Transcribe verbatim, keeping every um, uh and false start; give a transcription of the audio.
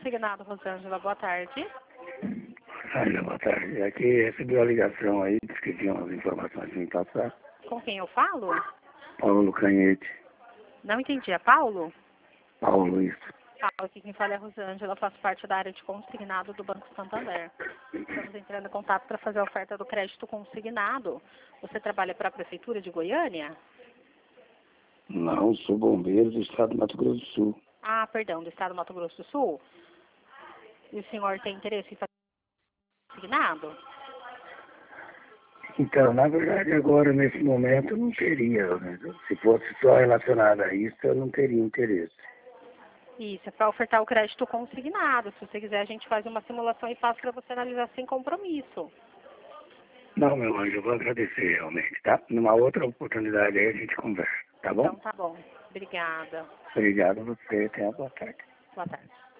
consignado, Rosângela. Boa tarde. Olha, boa tarde. Aqui recebi uma ligação aí, disse que tinha umas informações para me passar. Com quem eu falo? Paulo Canhete. Não entendi. É Paulo? Paulo, isso. Paulo, aqui quem fala é a Rosângela. Eu faço parte da área de consignado do Banco Santander. Estamos entrando em contato para fazer a oferta do crédito consignado. Você trabalha para a Prefeitura de Goiânia? Não, sou bombeiro do estado do Mato Grosso do Sul. Ah, perdão, do estado do Mato Grosso do Sul? E o senhor tem interesse em fazer consignado? Então, na verdade, agora, nesse momento, eu não teria. Né? Se fosse só relacionado a isso, eu não teria interesse. Isso, é para ofertar o crédito consignado. Se você quiser, a gente faz uma simulação e passa para você analisar sem compromisso. Não, meu anjo, eu vou agradecer realmente, tá? Numa outra oportunidade aí a gente conversa, tá bom? Então tá bom. Obrigada. Obrigado a você, tenha boa tarde. Boa tarde.